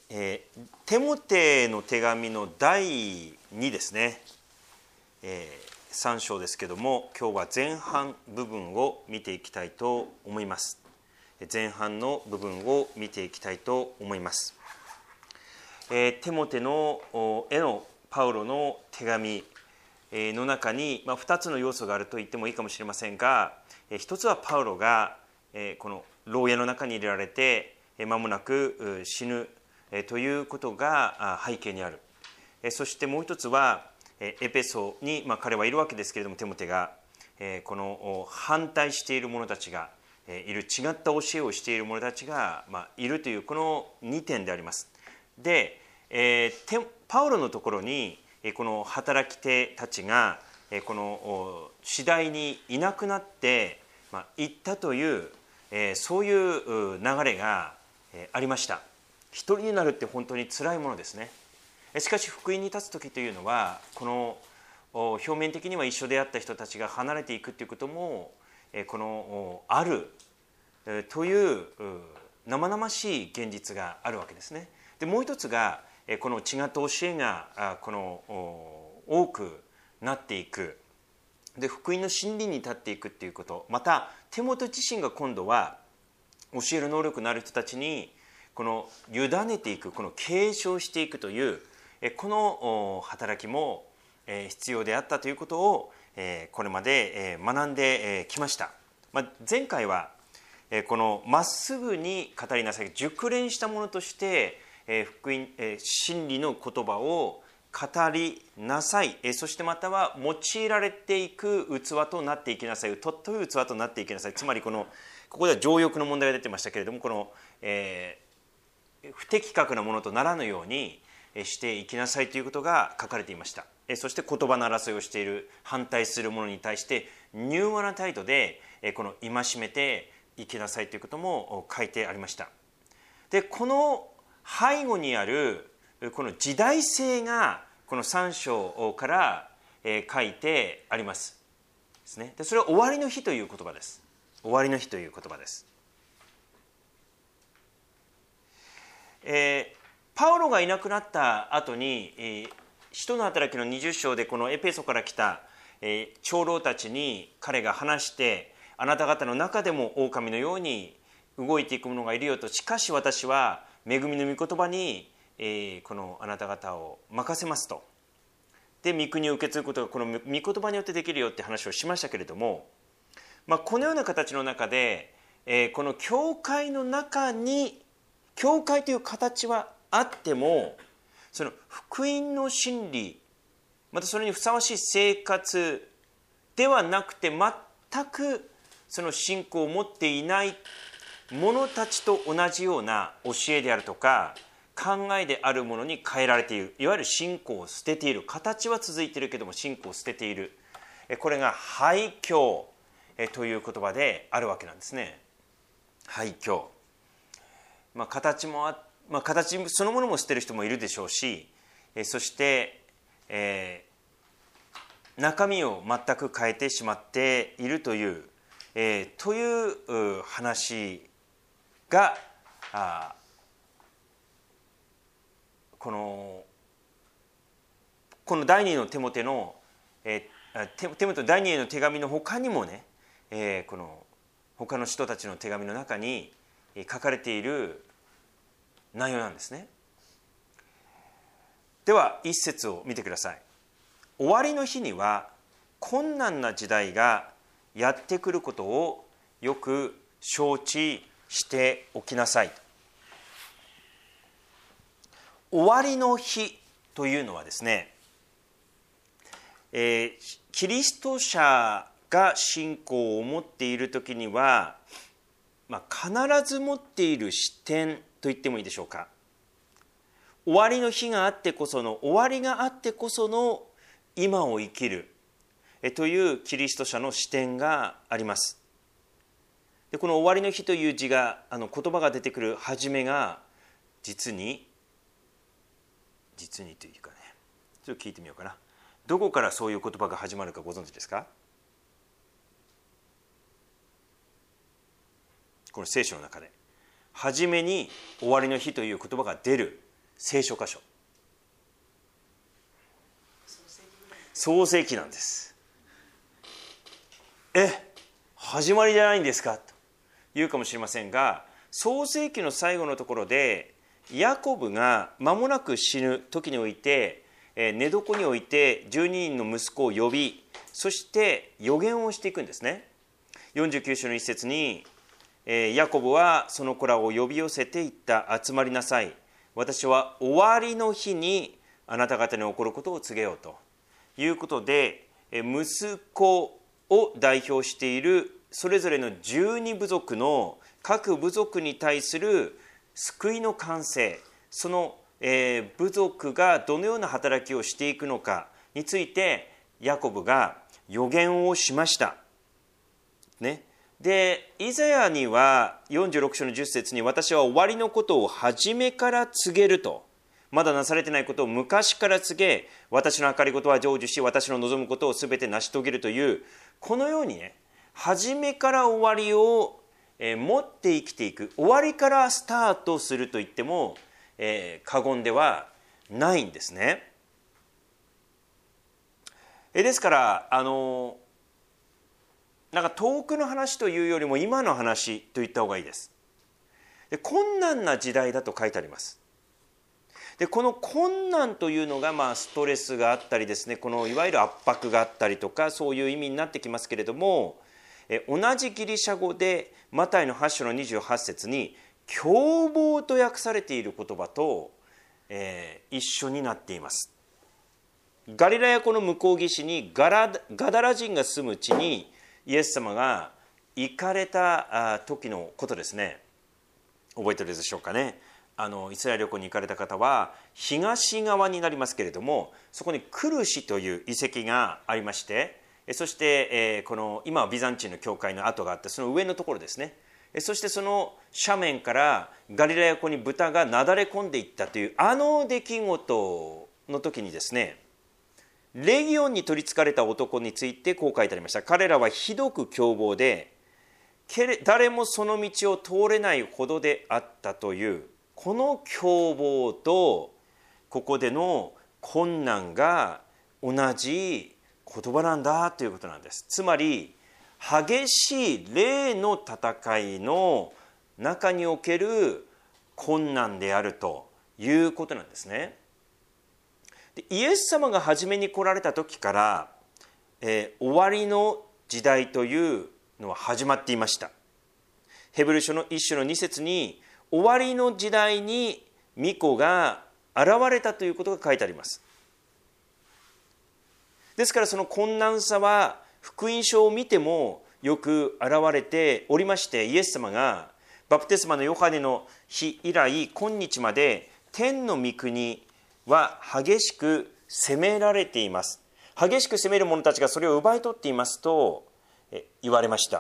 テモテの手紙の第2ですね、3章ですけども、今日は前半部分を見ていきたいと思います。前半の部分を見ていきたいと思います。テモテのへのパウロの手紙の中に、2つの要素があると言ってもいいかもしれませんが、一つはパウロがこの牢屋の中に入れられて間もなく死ぬということが背景にある。そしてもう一つはエペソに彼はいるわけですけれども、テモテがこの反対している者たちがいる、違った教えをしている者たちがいるというこの2点であります。で、パウロのところにこの働き手たちがこの次第にいなくなっていったというそういう流れがありました。一人になるって本当に辛いものですね。しかし福音に立つ時というのは、この表面的には一緒であった人たちが離れていくということもこのあるという生々しい現実があるわけですね。でもう一つがこの違った教えがこの多くなっていく。で福音の真理に立っていくということ、またテモテ自身が今度は教える能力のある人たちにこの委ねていく、この継承していくというこの働きも必要であったということをこれまで学んできました。前回はこのまっすぐに語りなさい、熟練したものとして福音真理の言葉を語りなさい、そしてまたは用いられていく器となっていきなさい、尊い器となっていきなさい。つまりここでは情欲の問題が出てましたけれども、この不適格なものとならぬようにしていきなさいということが書かれていました。そして言葉の争いをしている、反対する者に対して柔和な態度でこの戒めていきなさいということも書いてありました。でこの背後にあるこの時代性がこの3章から書いてありますですね。でそれは終わりの日という言葉です。終わりの日という言葉です。パウロがいなくなった後に使徒の働きの20章でこのエペソから来た長老たちに彼が話して、あなた方の中でも狼のように動いていく者がいるよと、しかし私は恵みの御言葉にこのあなた方を任せますと。で御国を受け継ぐことがこの御言葉によってできるよって話をしましたけれども、このような形の中でこの教会の中に教会という形はあっても、その福音の真理、またそれにふさわしい生活ではなくて、全くその信仰を持っていない者たちと同じような教えであるとか考えであるものに変えられている、いわゆる信仰を捨てている、形は続いているけども信仰を捨てている、これが廃教という言葉であるわけなんですね。廃教、形そのものも捨てる人もいるでしょうし、そして、中身を全く変えてしまっているという話がこの第2のテモテの第2への手紙の他にもね、この他の人たちの手紙の中に書かれている内容なんですね。では一節を見てください。終わりの日には困難な時代がやってくることをよく承知しておきなさい。終わりの日というのはですね、キリスト者が信仰を持っているときには、必ず持っている視点と言ってもいいでしょうか。終わりの日があってこその、終わりがあってこその今を生きるというキリスト者の視点があります。でこの終わりの日という字が言葉が出てくる初めが実にというかね、ちょっと聞いてみようかな。どこからそういう言葉が始まるかご存知ですか？この聖書の中で初めに終わりの日という言葉が出る聖書箇所。創世記なんです。始まりじゃないんですかと言うかもしれませんが、創世記の最後のところでヤコブが間もなく死ぬ時において、寝床において12人の息子を呼び、そして予言をしていくんですね。49章の一節に、ヤコブはその子らを呼び寄せていった。集まりなさい。私は終わりの日にあなた方に起こることを告げようということで、息子を代表しているそれぞれの12部族の各部族に対する救いの完成、その部族がどのような働きをしていくのかについてヤコブが予言をしました。ね。で、イザヤには46章の10節に、私は終わりのことを初めから告げると、まだなされてないことを昔から告げ、私の計りごとは成就し、私の望むことをすべて成し遂げるという、このようにね、初めから終わりを持って生きていく、終わりからスタートすると言っても過言ではないんですね。ですからなんか遠くの話というよりも今の話と言った方がいいです。で、困難な時代だと書いてあります。で、この困難というのがストレスがあったりですね、このいわゆる圧迫があったりとか、そういう意味になってきますけれども、同じギリシャ語でマタイの8章の28節に凶暴と訳されている言葉と、一緒になっています。ガリラヤ湖の向こう岸にガダラ人が住む地にイエス様が行かれた時のことですね。覚えてるでしょうかね。イスラエル旅行に行かれた方は東側になりますけれども、そこにクルシという遺跡がありまして、そしてこの今はビザンチンの教会の跡があって、その上のところですね。そしてその斜面からガリラヤ湖に豚がなだれ込んでいったという出来事の時にですね、レギオンに取りつかれた男についてこう書いてありました。彼らはひどく凶暴で、誰もその道を通れないほどであったという、この凶暴とここでの困難が同じ言葉なんだということなんです。つまり激しい霊の戦いの中における困難であるということなんですね。で、イエス様が初めに来られた時から、終わりの時代というのは始まっていました。ヘブル書の1章の2節に、終わりの時代に御子が現れたということが書いてあります。ですからその困難さは福音書を見てもよく現れておりまして、イエス様がバプテスマのヨハネの日以来今日まで天の御国は激しく責められています。激しく責める者たちがそれを奪い取っていますと言われました。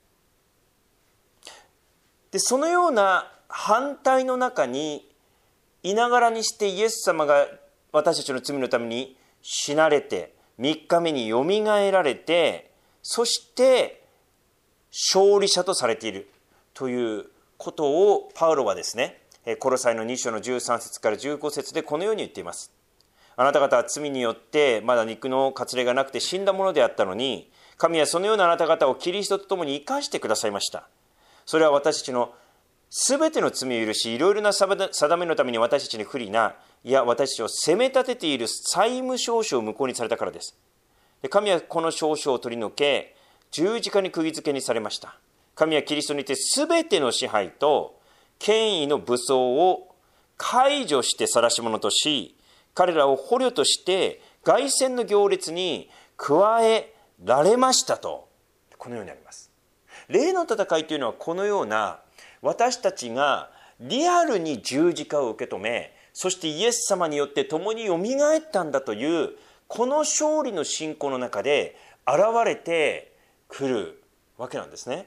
で、そのような反対の中にいながらにしてイエス様が私たちの罪のために死なれて、3日目によみがえられて、そして勝利者とされているということをパウロはですね、コロサイの2章の13節から15節でこのように言っています。あなた方は罪によってまだ肉の割礼がなくて死んだものであったのに、神はそのようなあなた方をキリストと共に生かしてくださいました。それは私たちのすべての罪を許し、いろいろな定めのために私たちに不利な、いや私たちを責め立てている債務証書を無効にされたからです。神はこの証書を取り除け、十字架に釘付けにされました。神はキリストにてすべての支配と権威の武装を解除して晒し者とし、彼らを捕虜として凱旋の行列に加えられましたと、このようにあります。霊の戦いというのはこのような、私たちがリアルに十字架を受け止め、そしてイエス様によって共によみがえったんだというこの勝利の信仰の中で現れてくるわけなんですね。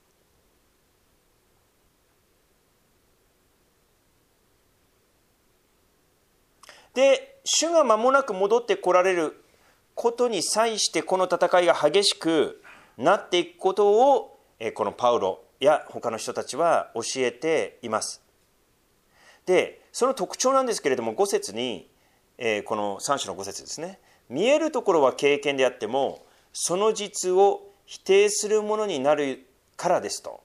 で、主が間もなく戻ってこられることに際してこの戦いが激しくなっていくことをこのパウロや他の人たちは教えています。 でその特徴なんですけれども、5節に、この3章の5節ですね。見えるところは経験であってもその実を否定するものになるからですと。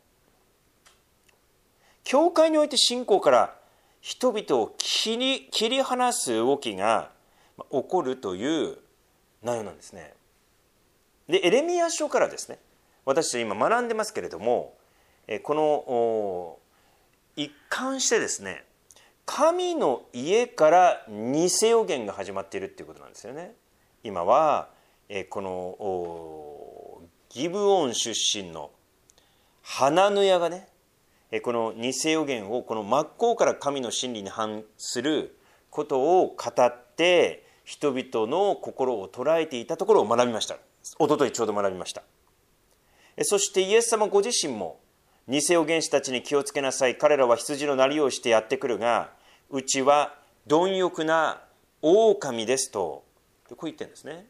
教会において信仰から人々を切り離す動きが起こるという内容なんですね。でエレミヤ書からですね、私たち今学んでますけれども、この一貫してですね、神の家から偽預言が始まっているっていうことなんですよね。今はこのギブオン出身のハナヌヤがね、この偽預言をこの真っ向から神の真理に反することを語って人々の心を捉えていたところを学びました。一昨日ちょうど学びました。そしてイエス様ご自身も偽預言師たちに気をつけなさい、彼らは羊のなりをしてやってくるがうちは貪欲な狼ですとこう言ってるんですね。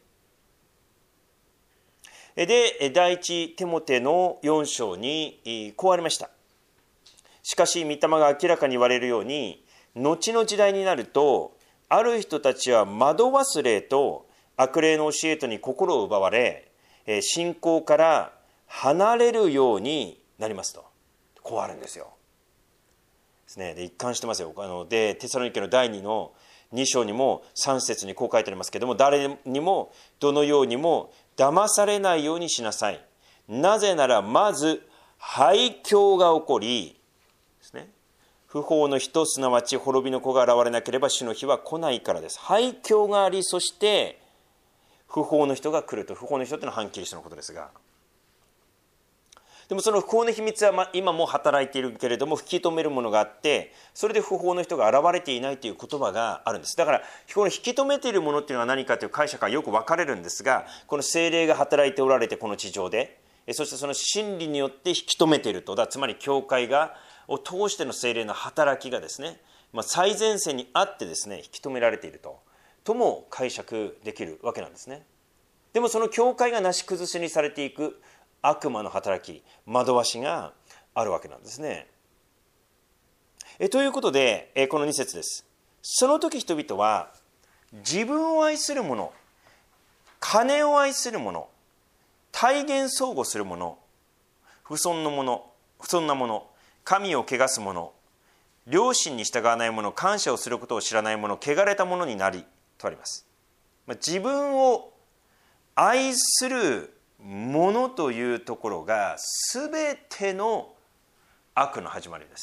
で第一テモテの4章にこうありました。しかし御霊が明らかに言われるように、後の時代になるとある人たちは惑忘れと悪霊の教えとに心を奪われ、信仰から離れるようになりますと、こうあるんですよ。ですね。で一貫してますよ。でテサロニケの第2の2章にも3節にこう書いてありますけれども、誰にもどのようにも騙されないようにしなさい。なぜならまず廃墟が起こりですね、不法の人すなわち滅びの子が現れなければ主の日は来ないからです。廃墟があり、そして不法の人が来ると。不法の人というのは反キリストのことですが、でもその不法の秘密は今も働いているけれども吹き止めるものがあって、それで不法の人が現れていないという言葉があるんです。だからこの引き止めているものというのは何かという解釈がよく分かれるんですが、この聖霊が働いておられてこの地上で、そしてその真理によって引き止めていると。つまり教会を通しての聖霊の働きがですね、最前線にあってですね引き止められているとも解釈できるわけなんですね。でもその教会がなし崩しにされていく悪魔の働き、惑わしがあるわけなんですね。ということでこの2節です。その時人々は自分を愛する者、金を愛する者、体現相互する者、不遜な者、神を汚す者、良心に従わない者、感謝をすることを知らない者、汚れた者になりとあります。自分を愛するものというところが全ての悪の始まりです。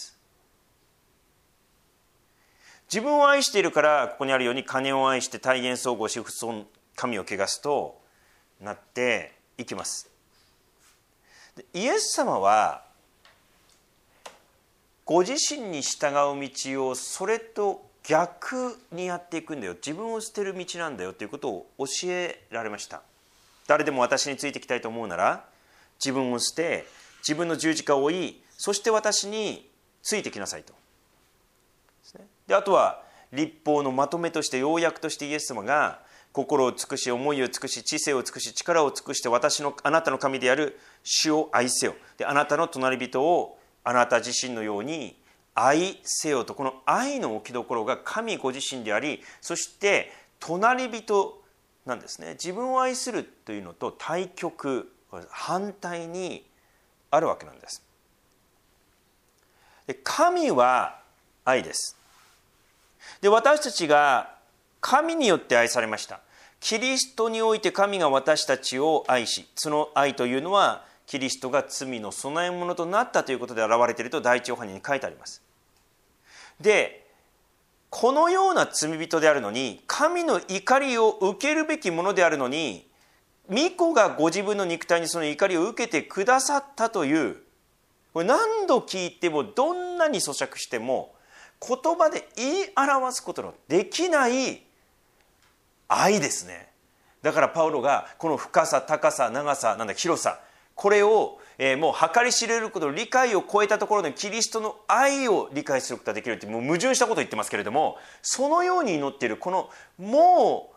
自分を愛しているからここにあるように金を愛して体現相互し不遜、神を汚すとなっていきます。イエス様はご自身に従う道をそれと逆にやっていくんだよ、自分を捨てる道なんだよということを教えられました。誰でも私についてきたいと思うなら自分を捨て自分の十字架を追い、そして私についてきなさいと。であとは律法のまとめとして要約としてイエス様が心を尽くし思いを尽くし知性を尽くし力を尽くしてあなたの神である主を愛せよ。であなたの隣人をあなた自身のように愛せよと。この愛の置きどころが神ご自身であり、そして隣人なんですね。自分を愛するというのと対極、反対にあるわけなんです。で神は愛です。で私たちが神によって愛されました。キリストにおいて神が私たちを愛し、その愛というのはキリストが罪の供え物となったということで表れていると第一ヨハネに書いてあります。でこのような罪人であるのに、神の怒りを受けるべきものであるのに、御子がご自分の肉体にその怒りを受けてくださったという、これ何度聞いてもどんなに咀嚼しても言葉で言い表すことのできない愛ですね。だからパウロがこの深さ高さ長さ広さ、これをもう計り知れることの理解を超えたところでキリストの愛を理解することができるって、もう矛盾したことを言ってますけれども、そのように祈っているこのも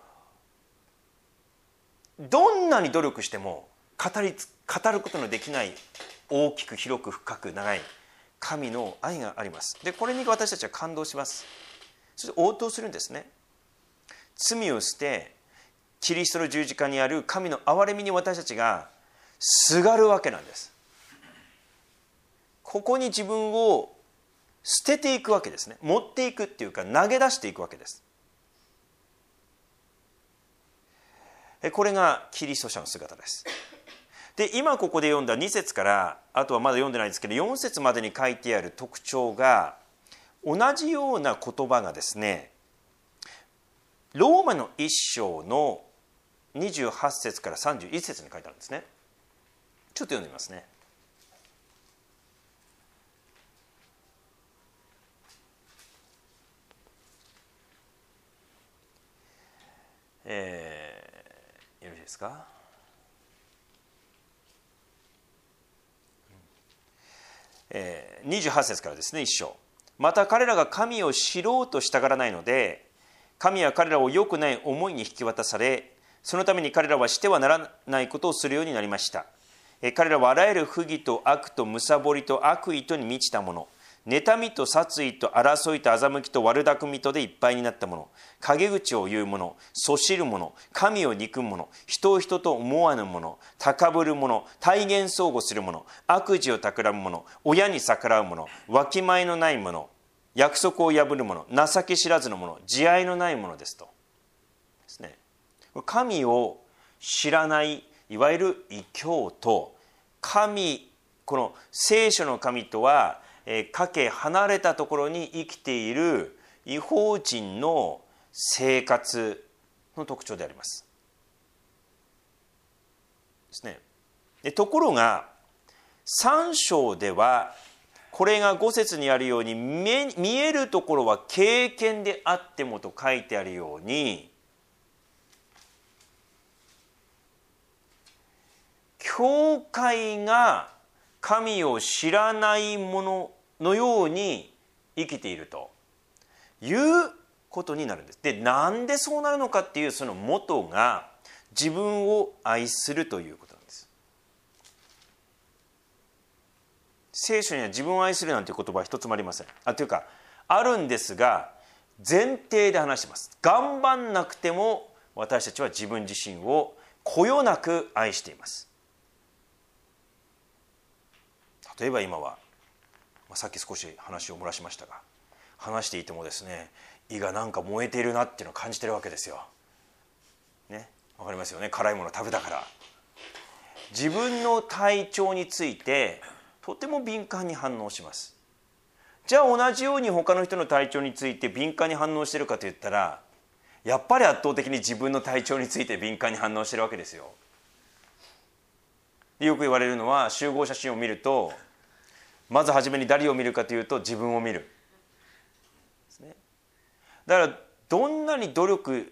うどんなに努力しても語ることのできない大きく広く深く長い神の愛があります。でこれに私たちは感動します。そして応答するんですね。罪を捨てキリストの十字架にある神の憐れみに私たちがすがるわけなんです。ここに自分を捨てていくわけですね。持っていくっていうか投げ出していくわけです。これがキリスト者の姿です。で今ここで読んだ2節からあとはまだ読んでないんですけど4節までに書いてある特徴が同じような言葉がですねローマの1章の28節から31節に書いてあるんですね。ちょっと読んでみますね。よろしいですか。28節からですね、1章。また彼らが神を知ろうとしたがらないので、神は彼らを良くない思いに引き渡され、そのために彼らはしてはならないことをするようになりました。彼らはあらゆる不義と悪と貪りと悪意とに満ちたもの、妬みと殺意と争いと欺きと悪巧みとでいっぱいになったもの、陰口を言う者、そしる者、神を憎む者、人を人と思わぬ者、高ぶる者、体言相互する者、悪事を企む者、親に逆らう者、わきまえのない者、約束を破る者、情け知らずの者、慈愛のない者ですと。ですね。神を知らないいわゆる異教と神、この聖書の神とはかけ離れたところに生きている異邦人の生活の特徴であります。ですね。ところが3章ではこれが5節にあるように見えるところは経験であってもと書いてあるように教会が神を知らないもののように生きているということになるんです。で、なんでそうなるのかっていうその元が自分を愛するということなんです。聖書には自分を愛するなんていう言葉は一つもありません。というかあるんですが前提で話しています。頑張んなくても私たちは自分自身をこよなく愛しています。例えば今は、さっき少し話を漏らしましたが話していてもですね胃がなんか燃えているなっていうのを感じてるわけですよ。ね、わかりますよね。辛いもの食べたから自分の体調についてとても敏感に反応します。じゃあ同じように他の人の体調について敏感に反応しているかといったらやっぱり圧倒的に自分の体調について敏感に反応しているわけですよ。よく言われるのは集合写真を見るとまず初めに誰を見るかというと自分を見るですね。だからどんなに努力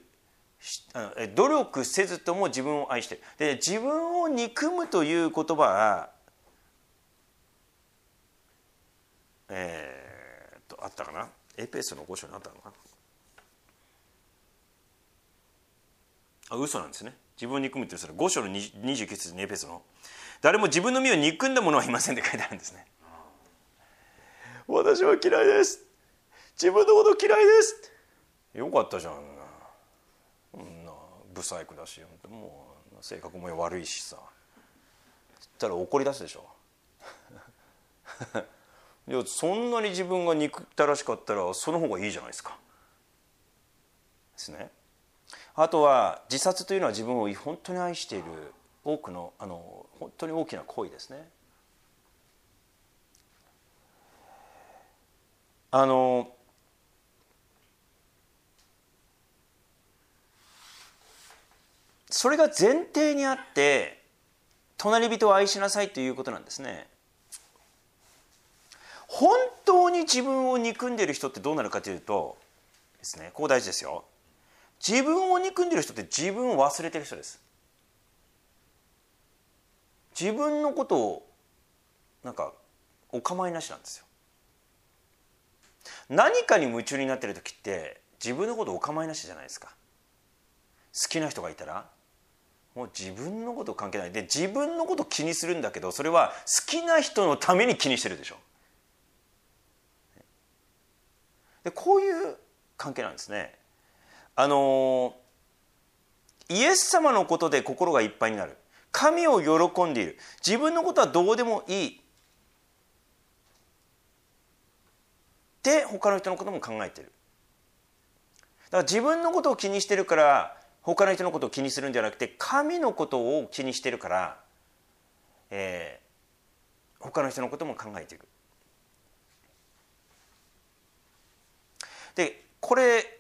せずとも自分を愛している。で自分を憎むという言葉はあったかな。エペソの5章にあったのかな。嘘なんですね。自分を憎むっていうそれ5章の29節にエペソの誰も自分の身を憎んだ者はいませんって書いてあるんですね。私は嫌いです。自分のこと嫌いです。よかったじゃん。不細工だし、もう性格も悪いしさ。つったら怒り出すでしょ。いやそんなに自分が憎ったらしかったらその方がいいじゃないですか。ですね。あとは自殺というのは自分を本当に愛している多くの本当に大きな行為ですね。それが前提にあって隣人を愛しなさいということなんですね。本当に自分を憎んでいる人ってどうなるかというとですね、ここ大事ですよ。自分を憎んでいる人って自分を忘れている人です。自分のことをなんかお構いなしなんですよ。何かに夢中になっている時って自分のことお構いなしじゃないですか。好きな人がいたらもう自分のこと関係ないで自分のこと気にするんだけどそれは好きな人のために気にしてるでしょ。 でこういう関係なんですね。イエス様のことで心がいっぱいになる、神を喜んでいる、自分のことはどうでもいいで他の人のことも考えている。だから自分のことを気にしてるから他の人のことを気にするんじゃなくて、神のことを気にしてるから、他の人のことも考えていく。でこれ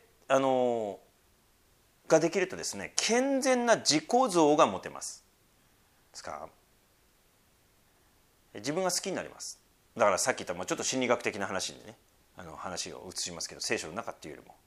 ができるとですね、健全な自己像が持てます。ですか、自分が好きになります。だからさっき言ったちょっと心理学的な話にね、話を移しますけど、聖書の中っていうよりも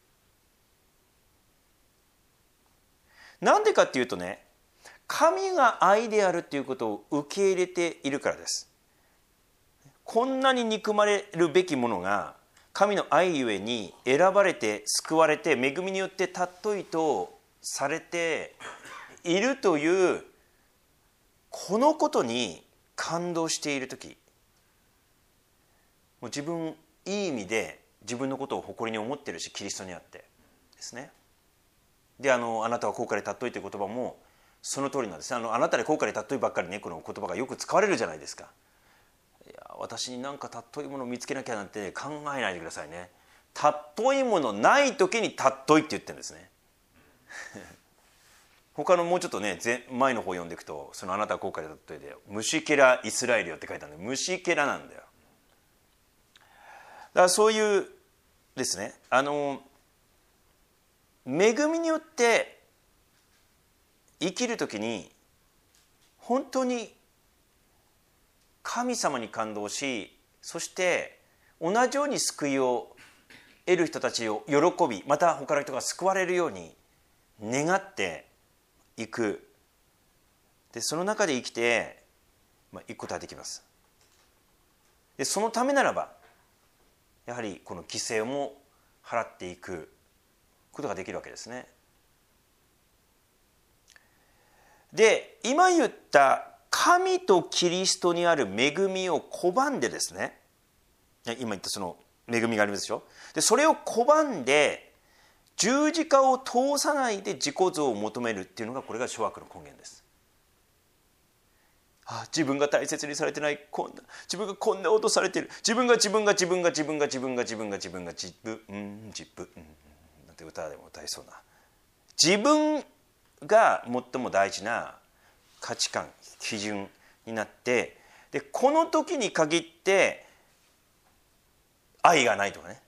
なんでかっていうとね、神が愛であるっていうことを受け入れているからです。こんなに憎まれるべきものが神の愛ゆえに選ばれて救われて、恵みによって尊いとされているというこのことに感動しているとき、もう自分いい意味で自分のことを誇りに思ってるし、キリストにあってですね。であなたは高価で尊いという言葉もその通りなんです。あなたで高価で尊いばっかりね、この言葉がよく使われるじゃないですか。いや私に何か尊いものを見つけなきゃなんて考えないでくださいね。尊いものない時に尊いって言ってるんですね他のもうちょっとね前の方読んでいくと、あなたは高価で尊いでムシケライスラエルよって書いてあるんで、ムシケラなんだよ。だからそういうですね、恵みによって生きるときに本当に神様に感動し、そして同じように救いを得る人たちを喜び、また他の人が救われるように願っていく。でその中で生きていくことができます。でそのためならばやはりこの犠牲も払っていくことができるわけですね。で今言った神とキリストにある恵みを拒んでですね、今言ったその恵みがありますでしょ。でそれを拒んで十字架を通さないで自己像を求めるっていうのが、これが諸悪の根源です。自分が大切にされてない、自分がこんなことされている、自分なんて歌でも歌いそうな、自分が最も大事な価値観基準になって、でこの時に限って愛がないとかね、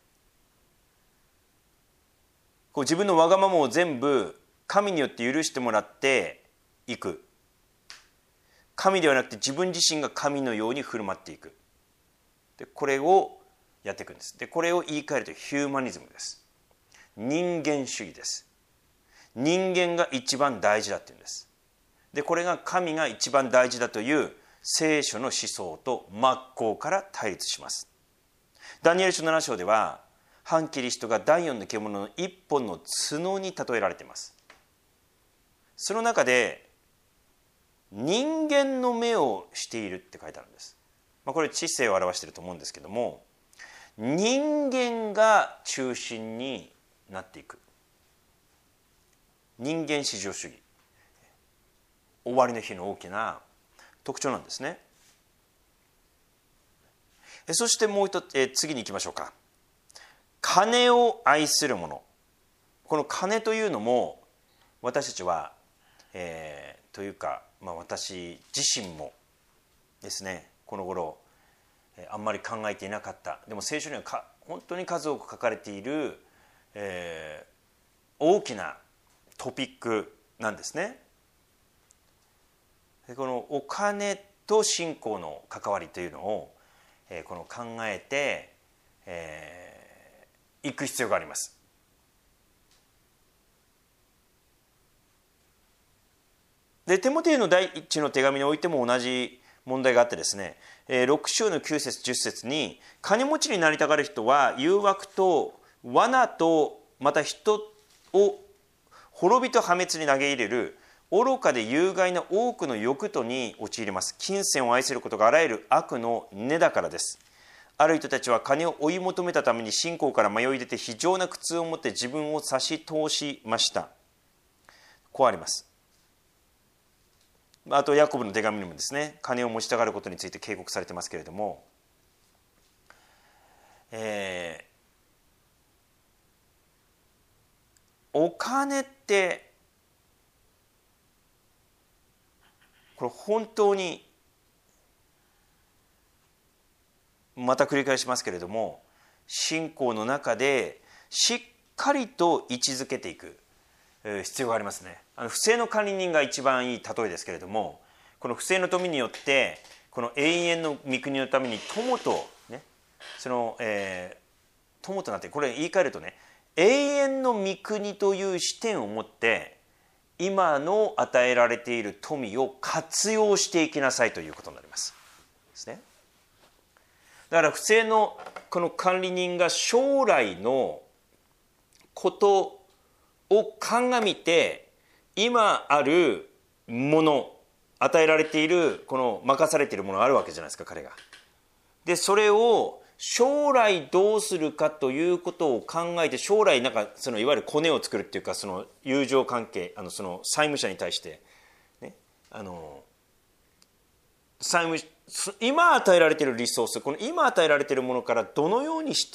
こう自分のわがままを全部神によって許してもらっていく。神ではなくて自分自身が神のように振る舞っていく。でこれをやっていくんです。でこれを言い換えるとヒューマニズムです。人間主義です。人間が一番大事だっていうんです。でこれが神が一番大事だという聖書の思想と真っ向から対立します。ダニエル書7章では反キリストが第四の獣の一本の角に例えられています。その中で人間の目をしているって書いてあるんです。これ知性を表していると思うんですけども、人間が中心になっていく人間至上主義、終わりの日の大きな特徴なんですね。そしてもう一つ、次に行きましょうか。金を愛する者。この金というのも私たちは、というか、私自身もですね、この頃あんまり考えていなかった、でも聖書には本当に数多く書かれている、大きなトピックなんですね。でこのお金と信仰の関わりというのを、この考えていく必要があります。でテモテへの第一の手紙においても同じ問題があってですね、6章の9節10節に、金持ちになりたがる人は誘惑と罠と、また人を滅びと破滅に投げ入れる愚かで有害な多くの欲とに陥ります。金銭を愛することがあらゆる悪の根だからです。 ある人たちは金を追い求めたために信仰から迷い出て非常な苦痛を持って自分を差し通しました。こうあります。あとヤコブの手紙にもですね、金を持ちたがることについて警告されてますけれども、お金ってこれ本当にまた繰り返しますけれども、信仰の中でしっかりと位置づけていく必要がありますね。不正の管理人が一番いい例えですけれども、この不正の富によってこの永遠の御国のために友とね、その、友となって、これ言い換えるとね、永遠の御国という視点を持って今の与えられている富を活用していきなさいということになりますですね。だから不正のこの管理人が将来のことを鑑みて、今あるもの、与えられているこの任されているものがあるわけじゃないですか、彼が。でそれを将来どうするかということを考えて、将来なんかそのいわゆるコネを作るっていうか、その友情関係、その債務者に対して、ね、今与えられているリソース、この今与えられているものからどのようにして、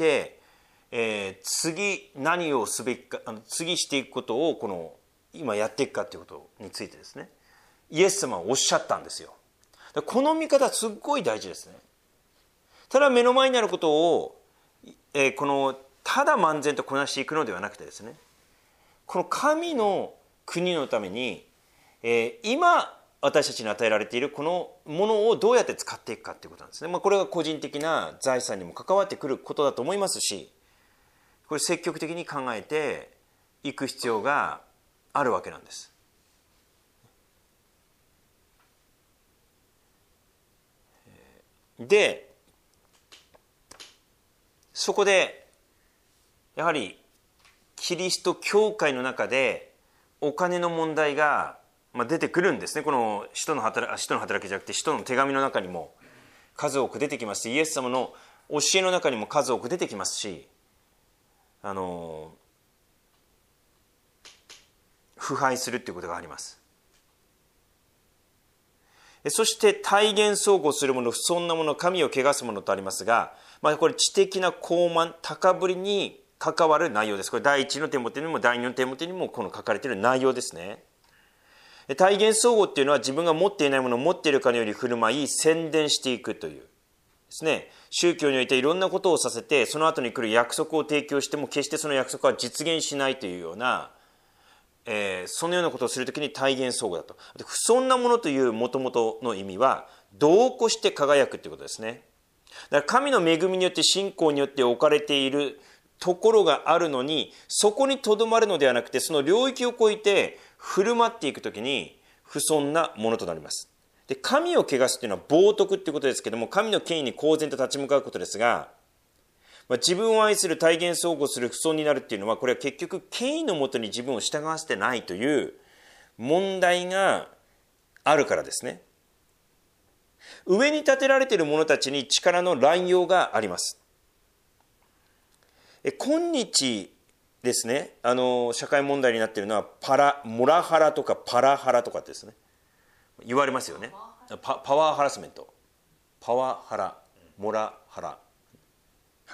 次何をすべきか、次していくことをこの今やっていくかということについてですね、イエス様はおっしゃったんですよ。この見方すっごい大事ですね。ただ目の前にあることを、このただ漫然とこなしていくのではなくてですね、この神の国のために、今私たちに与えられているこのものをどうやって使っていくかということなんですね。これが個人的な財産にも関わってくることだと思いますし、これ積極的に考えていく必要があるわけなんです。でそこでやはりキリスト教会の中でお金の問題が出てくるんですね。この使徒の働きじゃなくて使徒の手紙の中にも数多く出てきますし、イエス様の教えの中にも数多く出てきますし、腐敗するっていうことがあります。そして体現相互するもの、不遜なもの、神を汚すものとありますが、これ知的な高慢、高ぶりに関わる内容です。これ第1のテモテにも第2のテモテにもこの書かれている内容ですね。体現相互っていうのは自分が持っていないものを持っているかのように振る舞い宣伝していくというですね。宗教においていろんなことをさせて、その後に来る約束を提供しても決してその約束は実現しないというような、そのようなことをするときに体現相互だと。不遜なものというもともとの意味は度を越して輝くということですね。だから神の恵みによって信仰によって置かれているところがあるのに、そこにとどまるのではなくて、その領域を超えて振る舞っていくときに不遜なものとなります。で、神を汚すというのは冒涜ということですけども、神の権威に公然と立ち向かうことですが、自分を愛する体現相互する不遜になるっていうのは、これは結局権威のもとに自分を従わせてないという問題があるからですね。上に立てられている者たちに力の乱用があります。今日ですね、社会問題になっているのはモラハラとかパラハラとかですね、言われますよね。パワーハラスメント、パワハラ、モラハラ、はい。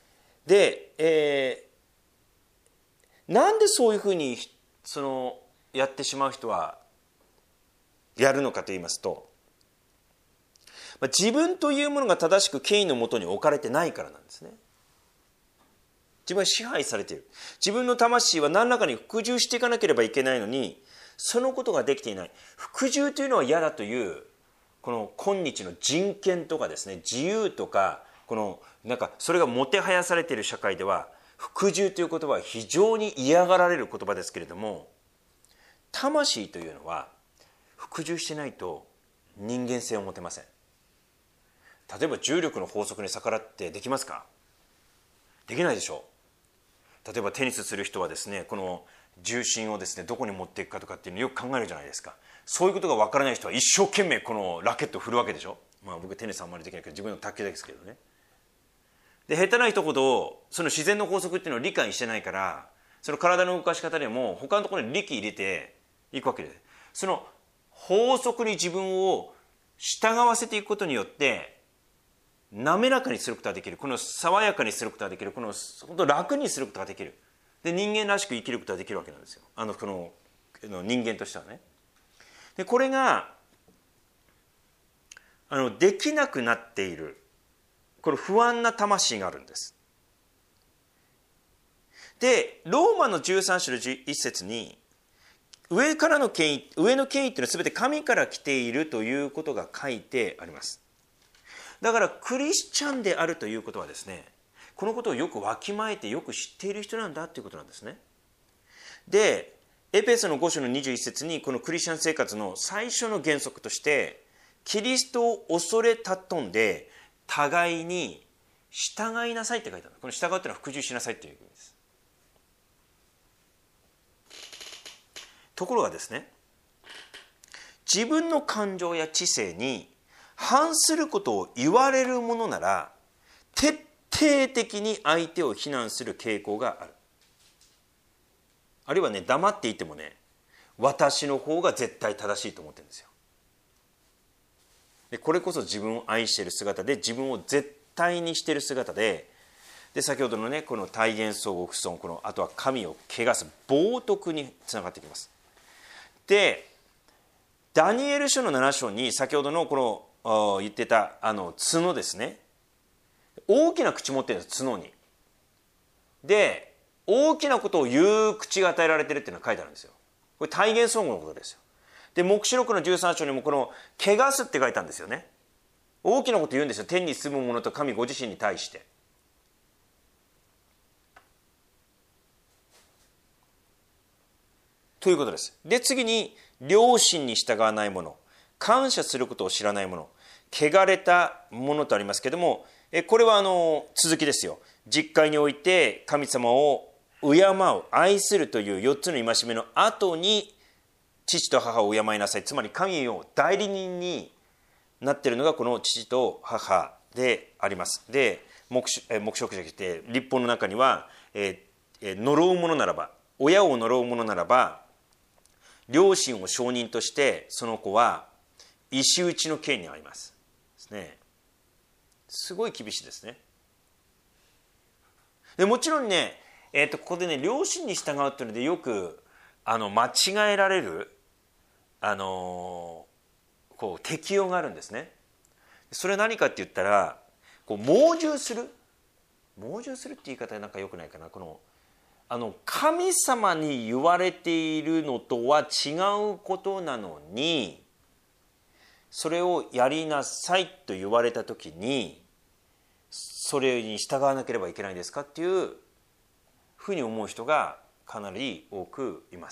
で、なんでそういうふうにやってしまう人はやるのかと言いますと、自分というものが正しく権威のもとに置かれてないからなんですね。自分は支配されている。自分の魂は何らかに服従していかなければいけないのに、そのことができていない。服従というのは嫌だという、この今日の人権とかですね、自由とか、それがもてはやされている社会では、服従という言葉は非常に嫌がられる言葉ですけれども、魂というのは服従してないと人間性を持てません。例えば重力の法則に逆らってできますか？できないでしょう。例えばテニスする人はですね、この重心をですね、どこに持っていくかとかっていうのをよく考えるじゃないですか。そういうことが分からない人は一生懸命このラケットを振るわけでしょ。僕テニスあんまりできないけど、自分の卓球ですけどね。 で下手な人ほどその自然の法則っていうのを理解してないから、その体の動かし方でも他のところに力入れていくわけです。その法則に自分を従わせていくことによって滑らかにすることができる、この爽やかにすることができる、この本当楽にすることができる、で人間らしく生きることができるわけなんですよ、この人間としてはね。でこれができなくなっているこの不安な魂があるんです。でローマの13章の1節に上の権威っていうのは全て神から来ているということが書いてあります。だからクリスチャンであるということはですね、このことをよくわきまえてよく知っている人なんだということなんですね。でエペソの5章の21節にこのクリスチャン生活の最初の原則としてキリストを恐れ尊んで互いに従いなさいって書いてある。この従うというのは服従しなさいという意味です。ところがですね、自分の感情や知性に反することを言われるものなら徹底的に相手を非難する傾向がある。あるいはね、黙っていてもね、私の方が絶対正しいと思ってるんですよ。でこれこそ自分を愛している姿で、自分を絶対にしている姿で、先ほどのねこの体現相互不損、あとは神を汚す冒涜につながってきます。でダニエル書の7章に先ほどのこの言ってた角ですね、大きな口持ってるんです、角に。で大きなことを言う口が与えられてるっていうのが書いてあるんですよ。これ体現相互のことですよ。で黙示録の13章にもこの汚すって書いたんですよね。大きなこと言うんですよ、天に住む者と神ご自身に対して。ということです。で次に良心に従わない者、感謝することを知らない者、汚れた者とありますけれども、これは続きですよ。実会において神様を敬う、愛するという4つの戒めの後に父と母を敬いなさい、つまり神を代理人になっているのがこの父と母であります。で黙示録じゃなくて律法の中には、呪う者ならば、親を呪う者ならば両親を証人としてその子は石打ちの刑に遭いますですね。すごい厳しいですね。でもちろんね、ここでね両親に従うっていうのでよく間違えられる適用があるんですね。それは何かって言ったら盲従するって言い方なんかよくないかな。神様に言われているのとは違うことなのに、それをやりなさいと言われた時にそれに従わなければいけないんですかっていうふうに思う人がかなり多くいます。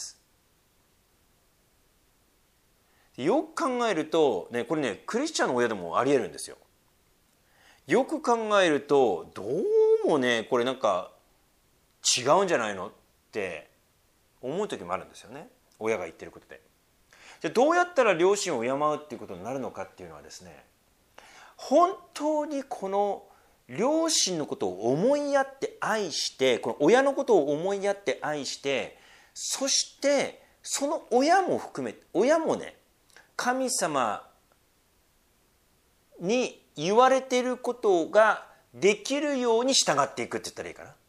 よく考えると、ね、これねクリスチャンの親でもありえるんですよ。よく考えるとどうもねこれなんか違うんじゃないのって思う時もあるんですよね、親が言ってることで。じゃあどうやったら両親を敬うっていうことになるのかっていうのはですね、本当にこの両親のことを思いやって愛して、この親のことを思いやって愛して、そしてその親も含めて、親もね神様に言われていることができるように従っていくって言ったらいいかな。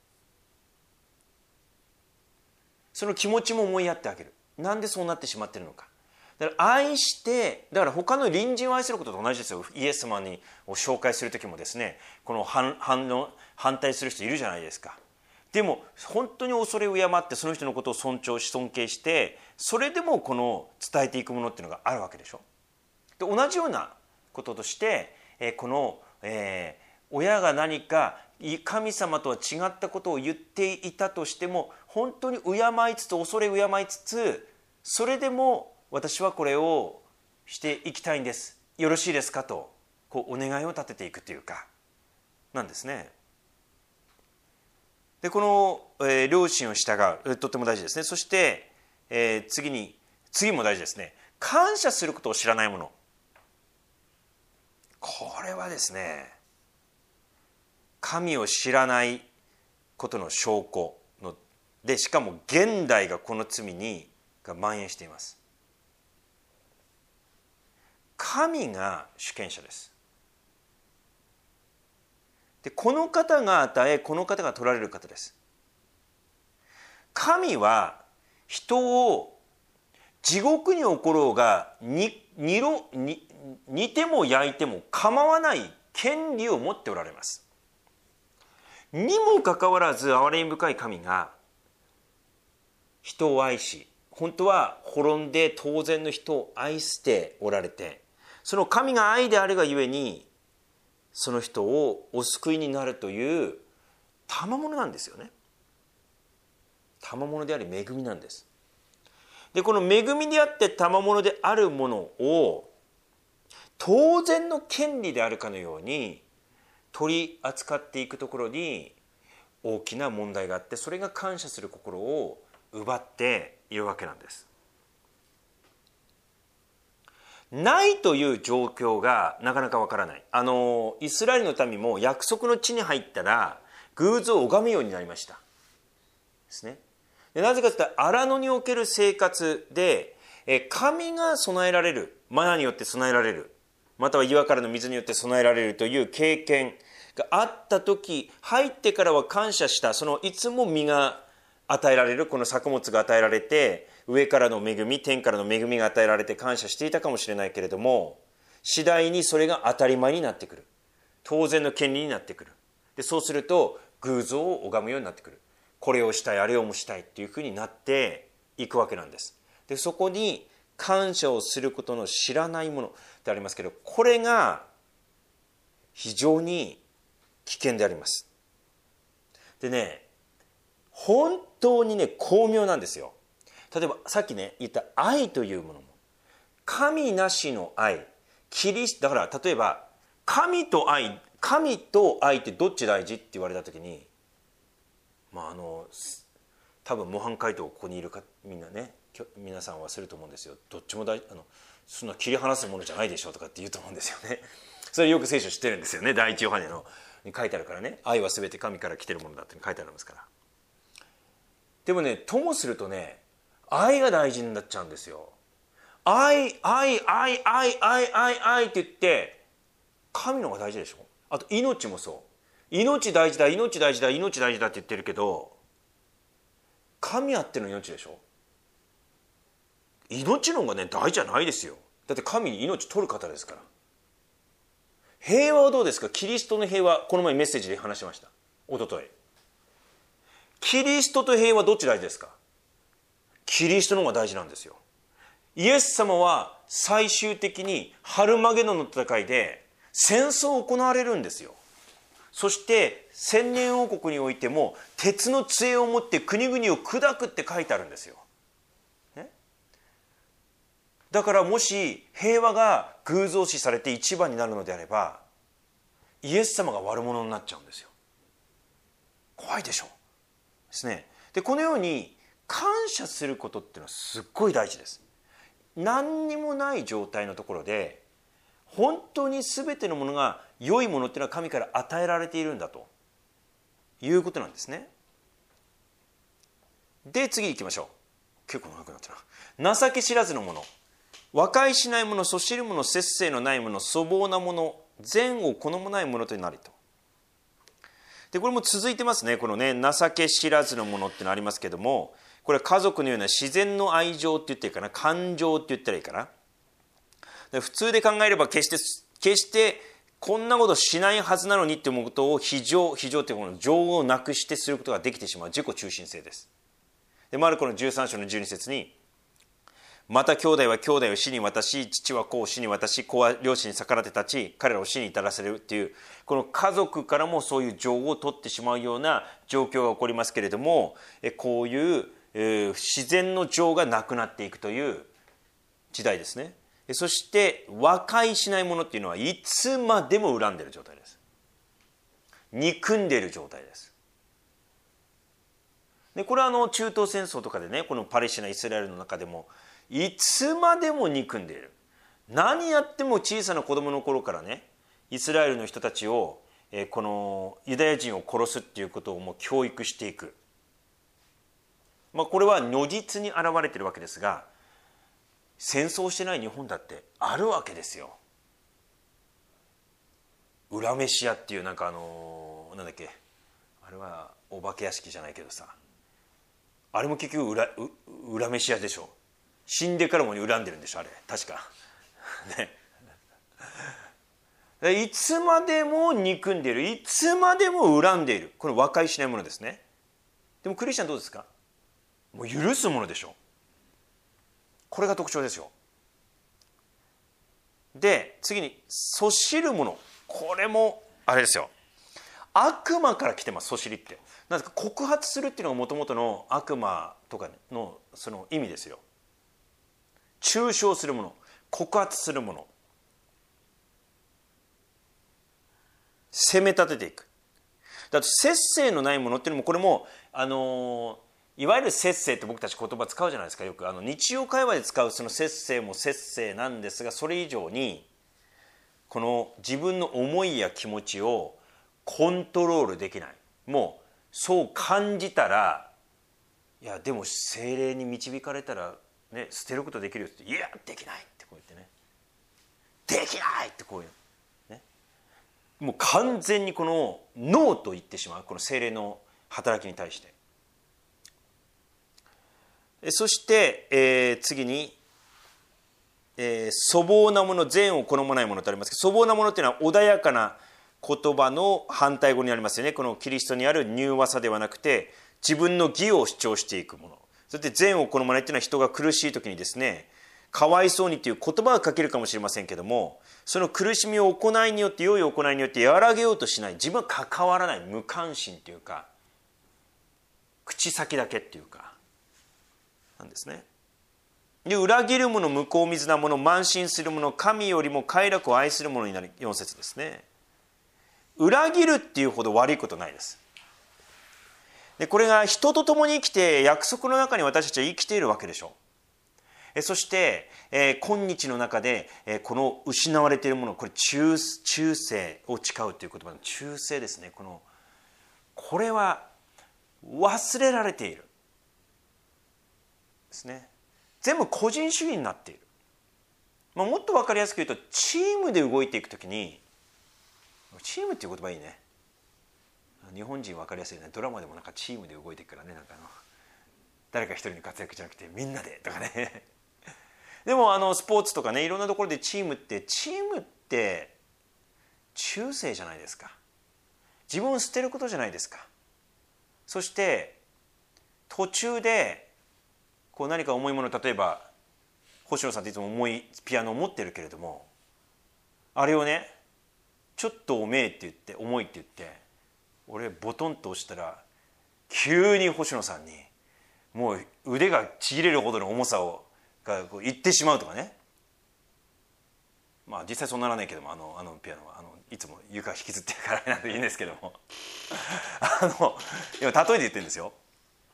その気持ちも思いやってあげる。なんでそうなってしまっているのか。だから愛して、だから他の隣人を愛することと同じですよ。イエス様を紹介する時もですね、この反対する人いるじゃないですか。でも本当に恐れ敬ってその人のことを尊重し尊敬して、それでもこの伝えていくものっていうのがあるわけでしょ。で同じようなこととしてこの、親が何か神様とは違ったことを言っていたとしても、本当に敬いつつ恐れ敬いつつ、それでも私はこれをしていきたいんです、よろしいですかとお願いを立てていくというかなんですね。でこの、両親を従う、とても大事ですね。そして、次も大事ですね。感謝することを知らないもの。これはですね神を知らないことの証拠ので、しかも現代がこの罪が蔓延しています。神が主権者です。で、この方が与え、この方が取られる方です。神は人を地獄に起ころうが煮ても焼いても構わない権利を持っておられます。にもかかわらず憐れみ深い神が人を愛し、本当は滅んで当然の人を愛しておられて、その神が愛であるがゆえにその人をお救いになるという賜物なんですよね。賜物であり恵みなんです。で、この恵みであって賜物であるものを当然の権利であるかのように取り扱っていくところに大きな問題があって、それが感謝する心を奪っているわけなんです。ないという状況がなかなかわからない。イスラエルの民も約束の地に入ったら偶像を拝むようになりましたですね。で、なぜかというと荒野における生活で神が備えられる、マナによって備えられる、または岩からの水によって備えられるという経験があった時、入ってからは感謝した、そのいつも実が与えられる、この作物が与えられて、上からの恵み、天からの恵みが与えられて感謝していたかもしれないけれども、次第にそれが当たり前になってくる、当然の権利になってくる。で、そうすると偶像を拝むようになってくる。これをしたい、あれをもしたいっていうふうになっていくわけなんです。で、そこに感謝をすることの知らないものでありますけど、これが非常に危険であります。でね、本当にね、巧妙なんですよ。例えばさっきね言った愛というものも、神なしの愛、だから例えば神と愛ってどっち大事って言われた時に、多分模範解答をここにいるか皆さんはすると思うんですよ。どっちもそんな切り離すものじゃないでしょうとかって言うと思うんですよね。それよく聖書知ってるんですよね。第一ヨハネに書いてあるからね、愛は全て神から来てるものだって書いてありますから。でもね、ともするとね、愛が大事になっちゃうんですよ。愛って言って神の方が大事でしょ。あと命もそう。命大事だって言ってるけど、神あっての命でしょ。命の方がね大事じゃないですよ。だって神に命取る方ですから。平和はどうですか。キリストの平和、この前メッセージで話しました、一昨日。キリストと平和どっち大事ですか。キリストの方が大事なんですよ。イエス様は最終的にハルマゲドンの戦いで戦争を行われるんですよ。そして千年王国においても鉄の杖を持って国々を砕くって書いてあるんですよ、ね、だからもし平和が偶像視されて一番になるのであれば、イエス様が悪者になっちゃうんですよ。怖いでしょですね。で、このように感謝することっていうのはすっごい大事です。何にもない状態のところで本当に全てのものが良いものっていうのは神から与えられているんだということなんですね。で、次行きましょう。結構長くなってるな。情け知らずのもの、和解しないもの、そしるもの、節制のないもの、粗暴なもの、善を好まないものとなりと。で、これも続いてますね。このね、情け知らずのものっていうのありますけども、これは家族のような自然の愛情って言っていいかな、感情って言ったらいいかな。で、普通で考えれば決してこんなことしないはずなのにって思うことを非情っていうこの情をなくしてすることができてしまう自己中心性です。で、マルコの13章の12節に、また兄弟は兄弟を死に渡し、父は子を死に渡し、子は両親に逆らって立ち、彼らを死に至らせるっていう、この家族からもそういう情を取ってしまうような状況が起こりますけれども、こういう自然の情がなくなっていくという時代ですね。そして和解しないものっていうのはいつまでも恨んでいる状態です。憎んでいる状態です。で、これは中東戦争とかでね、このパレスチナイスラエルの中でもいつまでも憎んでいる。何やっても小さな子供の頃からね、イスラエルの人たちをこのユダヤ人を殺すっていうことをもう教育していく、これは如実に現れているわけですが、戦争してない日本だってあるわけですよ。裏飯屋っていうなんだっけ、あれはお化け屋敷じゃないけどさ、あれも結局裏飯屋でしょ。死んでからも恨んでるんでしょあれ確かね。いつまでも憎んでいる、いつまでも恨んでいる、これ和解しないものですね。でもクリスチャンどうですか？もう許すものでしょ。これが特徴ですよ。で次にそしるもの、これもあれですよ、悪魔から来てます。そしりってなんですか、告発するっていうのがもともとの悪魔とかのその意味ですよ。中傷するもの、告発するもの、責め立てていく。だと節制のないものっていうのも、これもいわゆる節制って僕たち言葉使うじゃないですか。よく日常会話で使うその節制も節制なんですが、それ以上にこの自分の思いや気持ちをコントロールできない、もうそう感じたら、いやでも聖霊に導かれたらね捨てることできるよって、いやできないってこう言ってね、できないってこういうね、もう完全にこのノーと言ってしまう、この聖霊の働きに対して。そして、次に、粗暴なもの、善を好まないものとありますけど、粗暴なものっていうのは穏やかな言葉の反対語にありますよね。このキリストにある柔和さではなくて、自分の義を主張していくもの。そして善を好まないっていうのは、人が苦しい時にですね、かわいそうにという言葉がかけるかもしれませんけども、その苦しみを行いによって、良い行いによって和らげようとしない、自分は関わらない、無関心というか、口先だけっていうかなんですね。で裏切る者、向こう水な者、慢心する者、神よりも快楽を愛する者になる。4節ですね。裏切るっていうほど悪いことないです。でこれが人と共に生きて、約束の中に私たちは生きているわけでしょう。そして、今日の中で、この失われているもの、これ忠誠を誓うという言葉の忠誠ですね。これは忘れられているですね。全部個人主義になっている。もっと分かりやすく言うと、チームで動いていくときに、チームっていう言葉いいね。日本人分かりやすいね。ドラマでもなんかチームで動いていくからね、誰か一人の活躍じゃなくてみんなでとかねでもスポーツとかね、いろんなところでチームって忠誠じゃないですか。自分を捨てることじゃないですか。そして途中で何か重いもの、例えば星野さんっていつも重いピアノを持ってるけれども、あれをねちょっと重いって言って俺ボトンと押したら、急に星野さんにもう腕がちぎれるほどの重さがいってしまうとかね。実際そうならないけども、あのピアノはいつも床引きずってるからなんていいんですけども今例えで言ってるんですよ。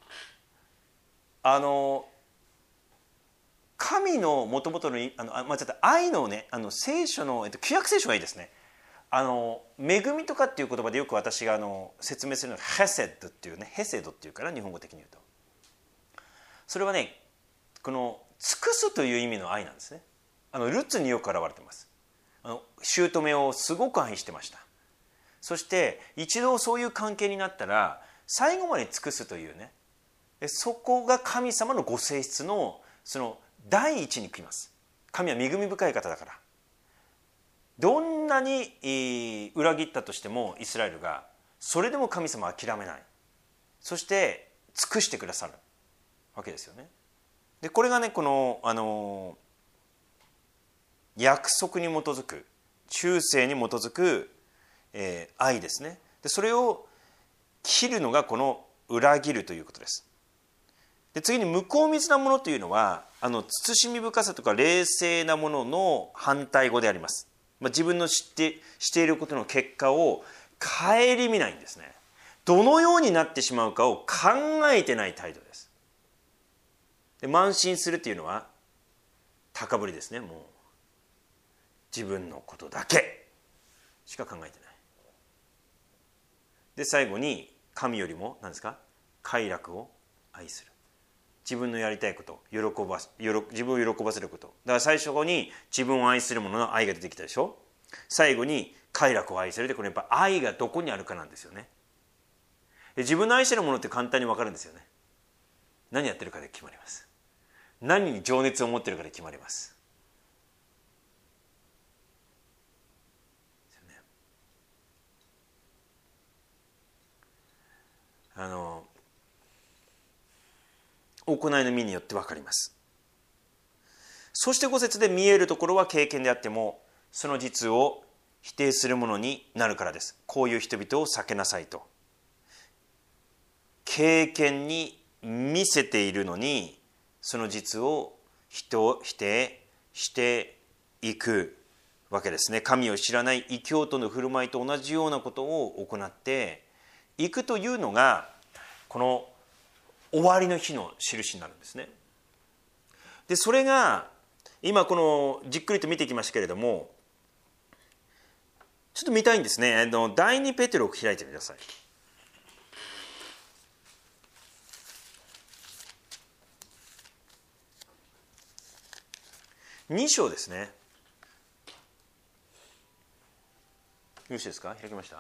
神のもともとの愛のね、聖書の、旧約聖書がいいですね。恵みとかっていう言葉でよく私が説明するのはヘセッドっていうね、ヘセドっていうから日本語的に言うと、それはね、この尽くすという意味の愛なんですね。ルツによく表れてます。姑をすごく愛してました。そして一度そういう関係になったら最後まで尽くすというね、そこが神様のご性質のその第一に来ます。神は恵み深い方だから、どんなに裏切ったとしてもイスラエルが、それでも神様は諦めない。そして尽くしてくださるわけですよね。でこれがね、この約束に基づく、忠誠に基づく、愛ですね。でそれを切るのがこの裏切るということです。で次に向こう水なものというのは、慎み深さとか冷静なものの反対語であります。自分のしていることの結果を顧みないんですね。どのようになってしまうかを考えてない態度です。で慢心するというのは高ぶりですね。もう自分のことだけしか考えてない。 で最後に神よりも何ですか、快楽を愛する。自分のやりたいこと、自分を喜ばせること。だから最初に自分を愛するものの愛が出てきたでしょ。最後に快楽を愛するで、これやっぱ愛がどこにあるかなんですよね。で自分の愛してるものって簡単に分かるんですよね。何やってるかで決まります。何に情熱を持ってるかで決まります。行いの実によって分かります。そして5節で見えるところは経験であってもその実を否定するものになるからです。こういう人々を避けなさいと。経験に見せているのにその実を否定していくわけですね。神を知らない異教徒の振る舞いと同じようなことを行っていくというのがこの終わりの日の印になるんですね。でそれが今このじっくりと見ていきましたけれども、ちょっと見たいんですね。第2ペテロを開いてください。2章ですね。よろしいですか。開きました。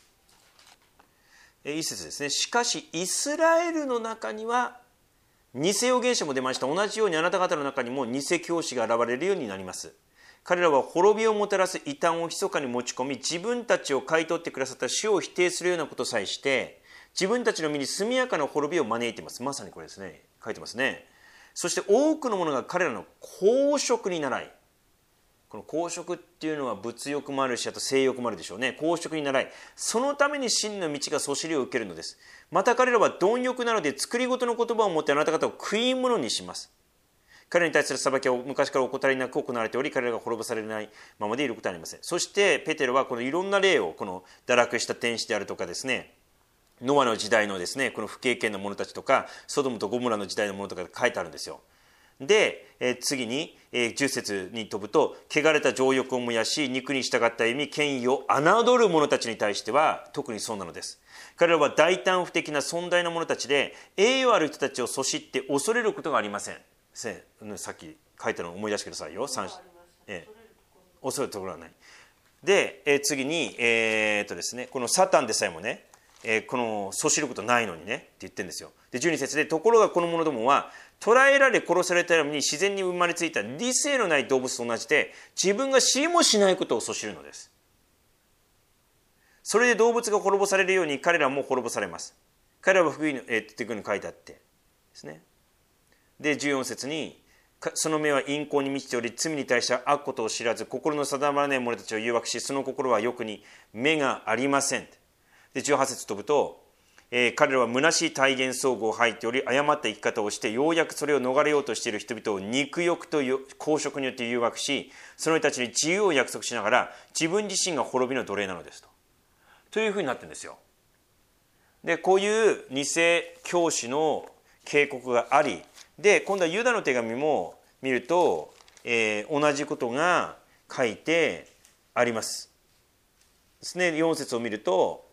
一節ですね。しかしイスラエルの中には偽預言者も出ました。同じようにあなた方の中にも偽教師が現れるようになります。彼らは滅びをもたらす異端を密かに持ち込み、自分たちを買い取ってくださった主を否定するようなことさえして自分たちの身に速やかな滅びを招いています。まさにこれですね。書いてますね。そして多くの者が彼らの公職に倣い、この公職っていうのは物欲もあるし、あと性欲もあるでしょうね。公職に倣い、そのために真の道がそしりを受けるのです。また彼らは貪欲なので作り事の言葉を持ってあなた方を食い物にします。彼らに対する裁きは昔から怠りなく行われており、彼らが滅ぼされないままでいることはありません。そしてペテロはこのいろんな例を、この堕落した天使であるとかですね、ノアの時代のですね、この不敬虔な者たちとかソドムとゴモラの時代の者とか書いてあるんですよ。で、次に、10節に飛ぶと、汚れた情欲を燃やし肉に従った意味権威を侮る者たちに対しては特にそうなのです。彼らは大胆不敵な尊大な者たちで、栄誉ある人たちをそしって恐れることがありません。さっき書いたのを思い出してくださいよ。恐れるところはない。で、次に、ですね、このサタンでさえもね、このそしることないのにねって言ってるんですよ。で12節で、ところがこの者どもは捕らえられ殺されたように自然に生まれついた理性のない動物と同じで、自分が知りもしないことをそしるのです。それで動物が滅ぼされるように彼らも滅ぼされます。彼らは福音のっていうふうに書いてあってですね。で14節に、その目は陰行に満ちており罪に対して悪ことを知らず心の定まらない者たちを誘惑し、その心は欲に目がありません。で18節飛ぶと、彼らは虚しい体現相互を吐いており誤った生き方をしてようやくそれを逃れようとしている人々を肉欲と公職によって誘惑し、その人たちに自由を約束しながら自分自身が滅びの奴隷なのですというふうになってるんですよ。でこういう偽教師の警告があり、で今度はユダの手紙も見ると、同じことが書いてありますですね。4節を見ると、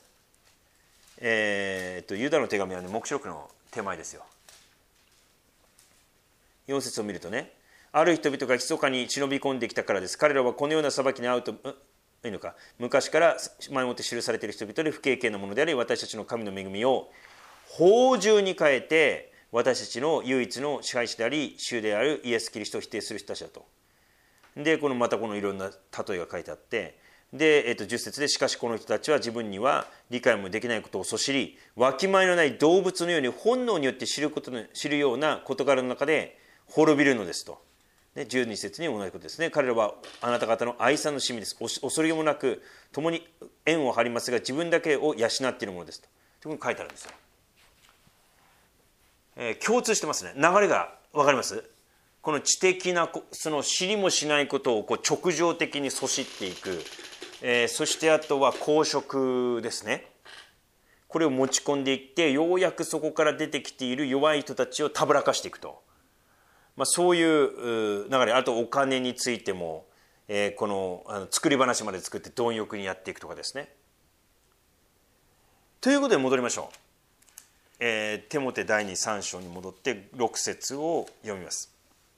ユダの手紙はね、黙示録の手前ですよ。4節を見るとね、ある人々が密かに忍び込んできたからです。彼らはこのような裁きに遭うといいのか、昔から前もって記されている人々で不敬虔なものであり、私たちの神の恵みを法従に変えて私たちの唯一の支配者であり主であるイエス・キリストを否定する人たちだと。でまたこのいろんな例えが書いてあって、で、10節で、しかしこの人たちは自分には理解もできないことをそしり、わきまえのない動物のように本能によって知るような事柄の中で滅びるのですと。で12節に同じことですね。彼らはあなた方の愛さんの趣味です。恐れよもなく共に縁を張りますが自分だけを養っているものですと。というふうに書いてあるんですよ。共通してますね。流れが分かります？この知的なその知りもしないことを直情的にそしっていく、そしてあとは公職ですね。これを持ち込んでいってようやくそこから出てきている弱い人たちをたぶらかしていくと、そういう流れ。あとお金についても、この作り話まで作って貪欲にやっていくとかですね。 ということで戻りましょう。テモテ第3章に戻って6節を読みます。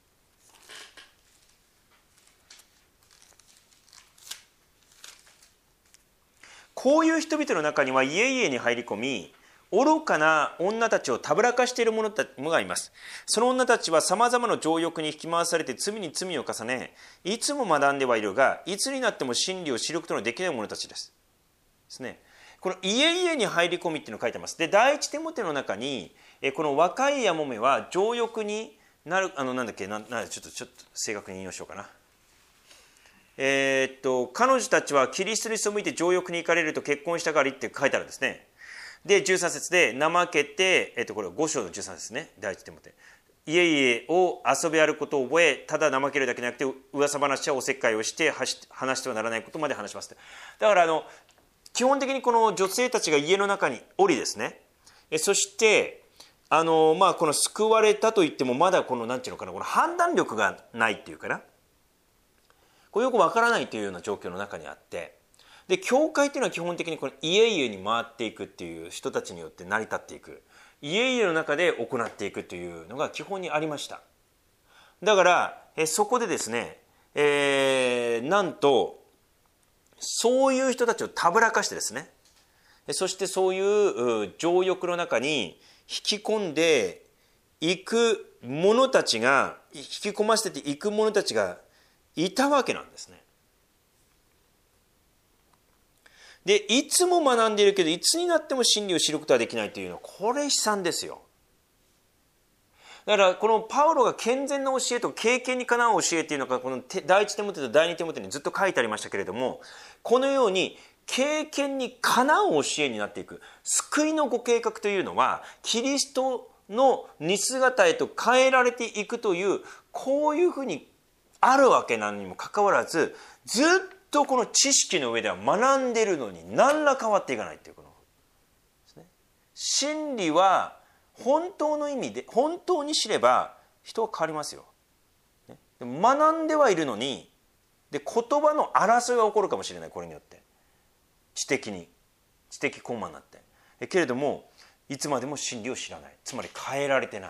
こういう人々の中には家々に入り込み、愚かな女たちをたぶらかしている者がいます。その女たちはさまざまな情欲に引き回されて罪に罪を重ね、いつも学んではいるが、いつになっても真理を知ることのできない者たちです。ですね。この家々に入り込みっていうのが書いてます。で、第一テモテの中に、この若いやもめは情欲になる、ちょっと正確に引用しようかな。彼女たちはキリストに背いて情欲に行かれると結婚したがりって書いてあるんですね。で、13節で怠けて、これは5章の13節ですね。第一テモテ。家々を遊びあることを覚え、ただ怠けるだけでなくて噂話やおせっかいをして話してはならないことまで話します。だから基本的にこの女性たちが家の中におりですね、そしてこの救われたといってもまだこのなんていうのかな、この判断力がないっていうかな、これよくわからないというような状況の中にあって、で教会というのは基本的にこの家々に回っていくっていう人たちによって成り立っていく、家々の中で行っていくというのが基本にありました。だからそこでですね、なんとそういう人たちをたぶらかしてですね、そしてそういう情欲の中に引き込んでいく者たちが、引き込ませていく者たちがいたわけなんですね。で、いつも学んでいるけど、いつになっても真理を知ることはできないというのは、これ悲惨ですよ。だからこのパウロが健全な教えと経験にかなう教えっていうのがこの第一テモテと第二テモテにずっと書いてありましたけれども、このように経験にかなう教えになっていく救いのご計画というのは、キリストの似姿へと変えられていくという、こういうふうにあるわけなのにもかかわらず、ずっとこの知識の上では学んでいるのに何ら変わっていかないっていうことですね。真理は本当の意味で本当に知れば人は変わりますよ。でも学んではいるのに、で言葉の争いが起こるかもしれない、これによって知的困難になって、けれどもいつまでも真理を知らない、つまり変えられてない、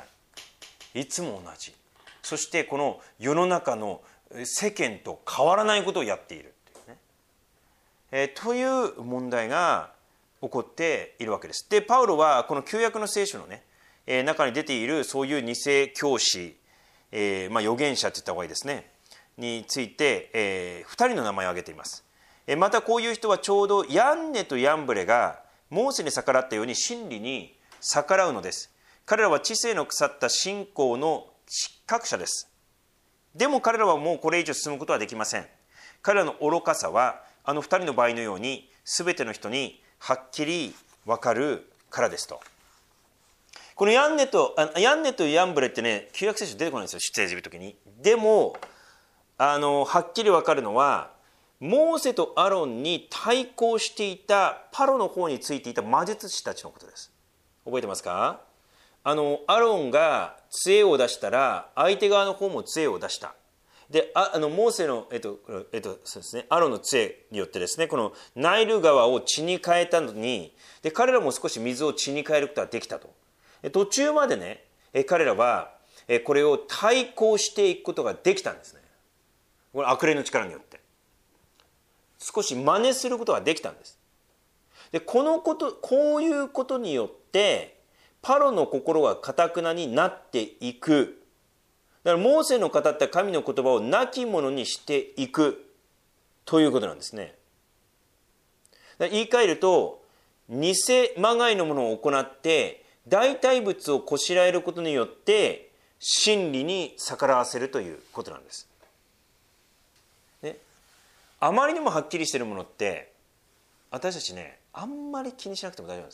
いつも同じ、そしてこの世の中の世間と変わらないことをやっているというね、という問題が起こっているわけです。でパウロはこの旧約の聖書のね、中に出ているそういう偽教師、預言者といった方がいいですねについて、2人の名前を挙げています。またこういう人はちょうどヤンネとヤンブレがモーセに逆らったように真理に逆らうのです。彼らは知性の腐った信仰の失格者です。でも彼らはもうこれ以上進むことはできません。彼らの愚かさはあの2人の場合のように全ての人にはっきり分かるからですと。このヤンネとヤンブレってね、旧約聖書出てこないんですよ、出エジプトの時に。でもはっきり分かるのは、モーセとアロンに対抗していたパロの方についていた魔術師たちのことです。覚えてますか？アロンが杖を出したら相手側の方も杖を出した。でモーセの、そうですね、アロンの杖によってですね、このナイル川を血に変えたのに、で彼らも少し水を血に変えることができたと。途中までね、彼らはこれを対抗していくことができたんですね。これ悪霊の力によって少し真似することができたんです。でこういうことによってパロの心が堅になっていく。だからモーセの語った神の言葉を亡き者にしていくということなんですね。だから言い換えると、偽まがいのものを行って代替物をこしらえることによって真理に逆らわせるということなんです。ね、あまりにもはっきりしているものって私たちね、あんまり気にしなくても大丈夫です。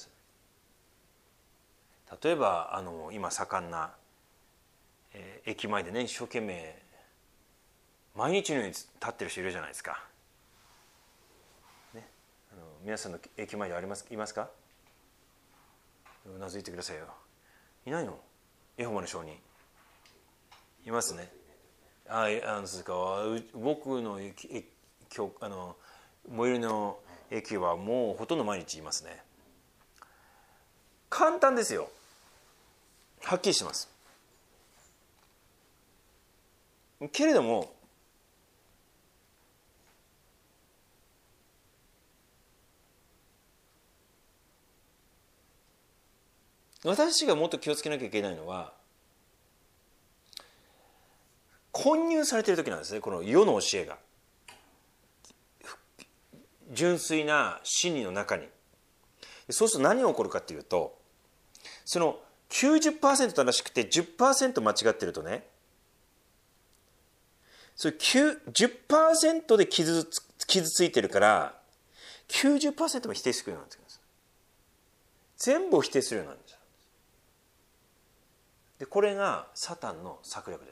例えば今盛んな、駅前でね、一生懸命毎日のように立ってる人いるじゃないですか、ね、皆さんの駅前でいますか？うなずいてくださいよ。いないの？エホバの証人いますね。そうか、僕の最寄りの駅はもうほとんど毎日いますね。 簡単ですよ。はっきりします。けれども私がもっと気をつけなきゃいけないのは、混入されている時なんですね。この世の教えが純粋な真理の中に。そうすると何が起こるかというと、その 90% 正しくて 10% 間違ってるとね、それ 10% で傷ついてるから 90% も否定するようになってくるんです。全部を否定するようになるんです。でこれがサタンの策略です。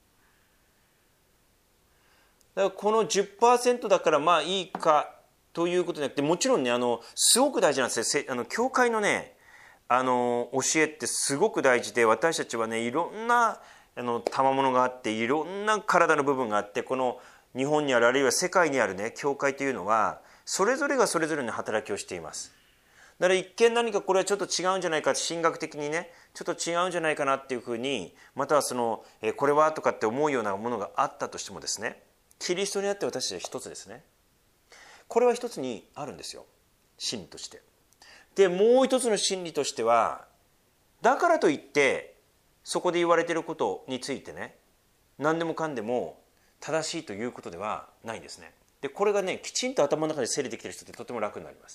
だからこの 10% だからまあいいかということじゃなくて、もちろんねすごく大事なんですよ。教会のね教えってすごく大事で、私たちはねいろんな賜物があって、いろんな体の部分があって、この日本にある、あるいは世界にあるね教会というのはそれぞれがそれぞれの働きをしています。だから一見何かこれはちょっと違うんじゃないか、神学的にねちょっと違うんじゃないかなっていうふうに、またはこれはとかって思うようなものがあったとしてもですね、キリストにあって私たちは一つですね。これは一つにあるんですよ、真理として。でもう一つの真理としては、だからといってそこで言われていることについてね何でもかんでも正しいということではないんですね。でこれがねきちんと頭の中で整理できている人ってとても楽になります。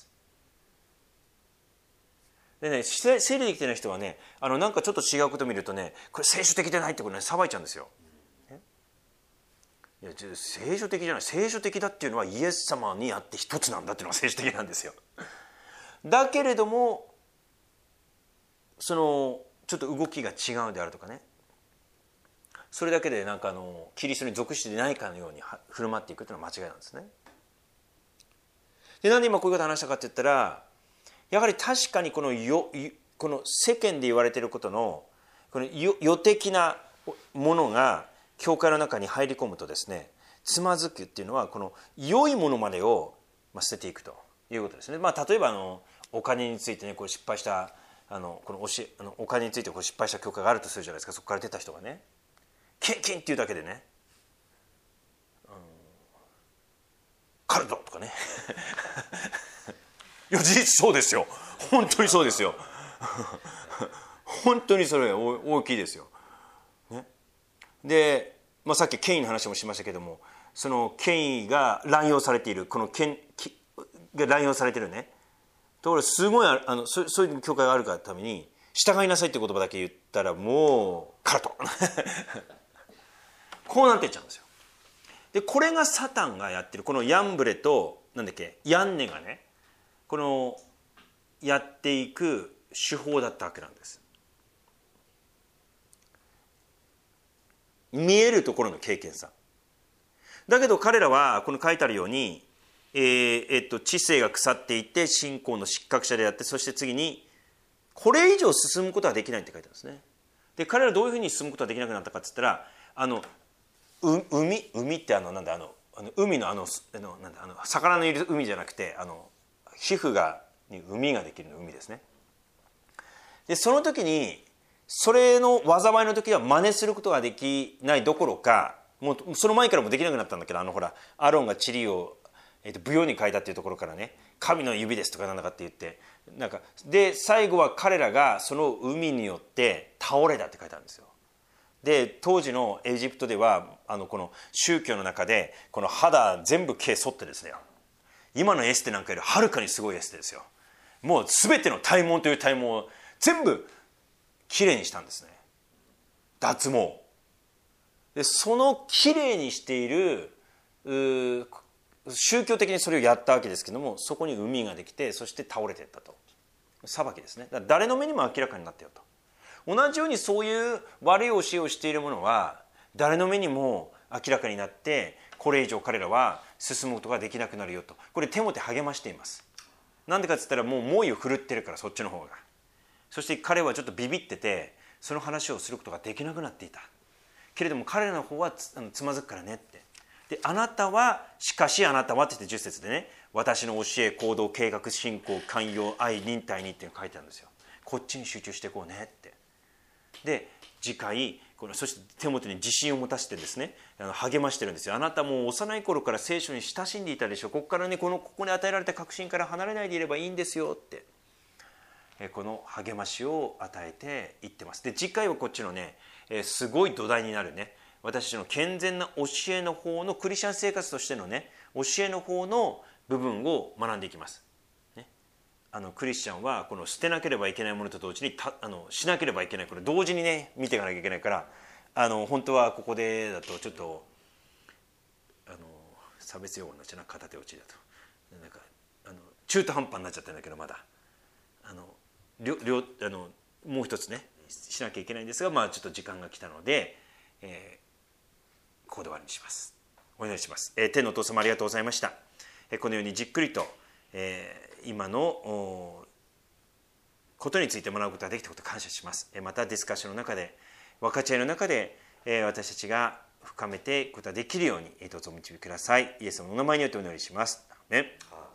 でね、整理できてない人はねなんかちょっと違うことを見るとね、これ聖書的でないってことね騒いちゃうんですよ。いや聖書的じゃない、聖書的だっていうのはイエス様にあって一つなんだっていうのが聖書的なんですよ。だけれどもちょっと動きが違うであるとかね、それだけでなんかキリストに属していないかのように振る舞っていくというのは間違いなんですね。でなんで今こういうことを話したかって言ったら、やはり確かにこの世間で言われていることのこの世的なものが教会の中に入り込むとですね、つまずくっていうのはこの良いものまでを捨てていくということですね。例えばお金についてねこれ失敗したこのお金についてこう失敗した教会があるとするじゃないですか。そこから出た人がね献金っていうだけでね、カルトとかねいや事実そうですよ、本当にそうですよ本当にそれ大きいですよ、ね、で、さっき権威の話もしましたけども、その権威が乱用されている、この権が乱用されているねところ、すごいそういう教会があるがために従いなさいって言葉だけ言ったらもうカルトこうなっていっちゃうんですよ。でこれがサタンがやってるこのヤンブレとヤンネがねこのやっていく手法だったわけなんです。見えるところの経験さだけど、彼らはこの書いてあるように、知性が腐っていて信仰の失格者であって、そして次にこれ以上進むことはできないって書いてあるんですね。で彼らはどういうふうに進むことができなくなったかって言ったら、海って海の魚のいる海じゃなくて皮膚に海ができるの海ですね。でその時にそれの災いの時は真似することができないどころか、もうその前からもできなくなったんだけど、ほらアロンが塵を舞踊に変えたっていうところからね、神の指ですとかなんだかって言ってで最後は彼らがその海によって倒れたって書いてあるんですよ。で当時のエジプトではこの宗教の中でこの肌全部毛剃ってですね、今のエステなんかよりはるかにすごいエステですよ。もう全ての体毛という体毛を全部きれいにしたんですね、脱毛で。そのきれいにしている宗教的にそれをやったわけですけども、そこに海ができて、そして倒れていったと。裁きですね。だから誰の目にも明らかになったよと。同じようにそういう悪い教えをしている者は誰の目にも明らかになって、これ以上彼らは進むことができなくなるよと。これテモテ励ましています。なんでかって言ったら、もう猛威を振るってるから、そっちの方が。そして彼はちょっとビビってて、その話をすることができなくなっていたけれども、彼らの方はつまずくからねって。であなたはしかしあなたはって言って10節でね、私の教え、行動、計画、信仰、寛容、愛、忍耐にっていうのが書いてあるんですよ。 こっちに集中していこうねって。で次回そしてテモテに自信を持たせてですね励ましてるんですよ。あなたもう幼い頃から聖書に親しんでいたでしょ。ここからねここに与えられた確信から離れないでいればいいんですよってこの励ましを与えていってます。で次回はこっちのねすごい土台になるね私たちの健全な教えの方のクリスチャン生活としてのね教えの方の部分を学んでいきます。クリスチャンはこの捨てなければいけないものと同時にしなければいけないこれ同時にね見ていかなきゃいけないから本当はここでだとちょっと差別用語になっちゃうな片手落ちだとなんか中途半端になっちゃったんだけどまだもう一つねしなきゃいけないんですがちょっと時間が来たので、ここで終わりにします。お願いします。天のお父様ありがとうございました。このようにじっくりと今のことについて学ぶことができたことを感謝します。またディスカッションの中で分かち合いの中で私たちが深めていくことができるようにどうぞお導きください。イエスのお名前によってお祈りします。アーメン。